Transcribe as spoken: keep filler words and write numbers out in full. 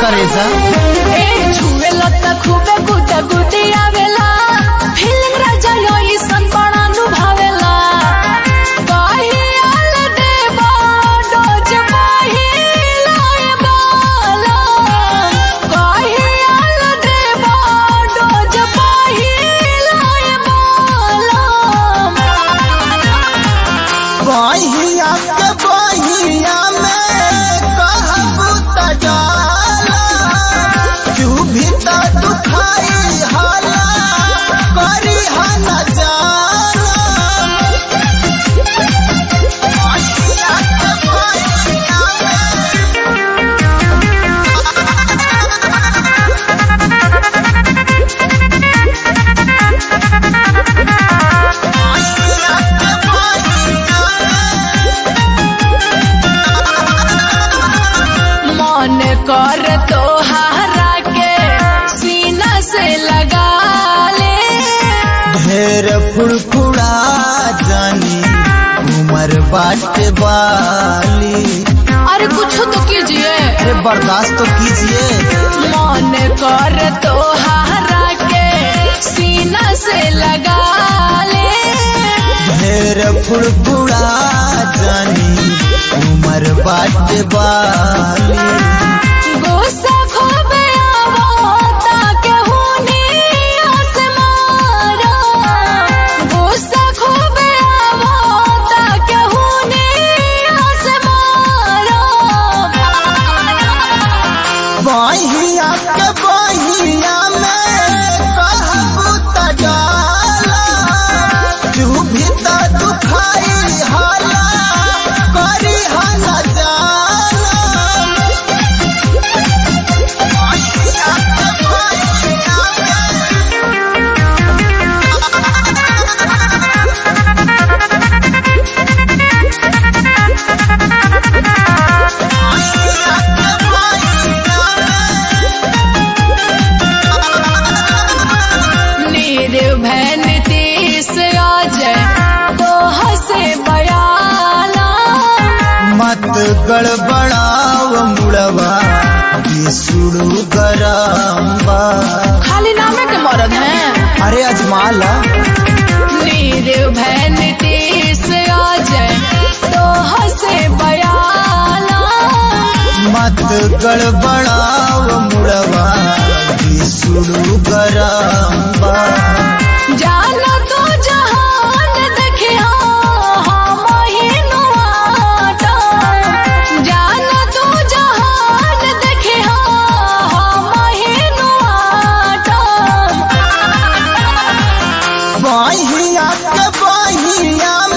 करेजा ए छुए लता खूबे गुदा गुदी आवेला फीलिंग राजा योई सन पड़ानु भावेला काहे आल देवा डोज पाही लाए बाला काहे आल देवा डोज पाही लाए बाला बहिया के बहिया में कहबू त जाला तू भी त दुखाई हाला करी हन जाला बहिया के बहिया मन कर तो हारा के सीना से लगा ले ढेर फुड़फुड़ा जानी उमर बाट वाली अरे कुछ तो कीजिए अरे बर्दाश्त तो कीजिए मन कर तो हारा के सीना से लगा ले ढेर फुड़फुड़ा जानी उमर बाट वाली गुस्सा खूब आवता के हुनी आसमारा गुस्सा खूब आवता के हुनी आसमारा बहिया के बहिया में कहबू त जाला तू भी त दुखाई हाला करी हन जाला बहिया के बहिया निर्भय नीतीश आज तो हसे बयाला मत गड़बड़ाव मुड़वा ये सुड़ू गरम्बा खाली नामे के मरद हैं अरे अजमाला निर्भय नीतीश आज तो हसे बयाला मत गड़बड़ाव मुड़वा ये सुड़ू गरम्बा जाना तो जहान देखिया हम ही नुआटा जाना तो जहान देखिया हम ही नुआटा बहिया के बहिया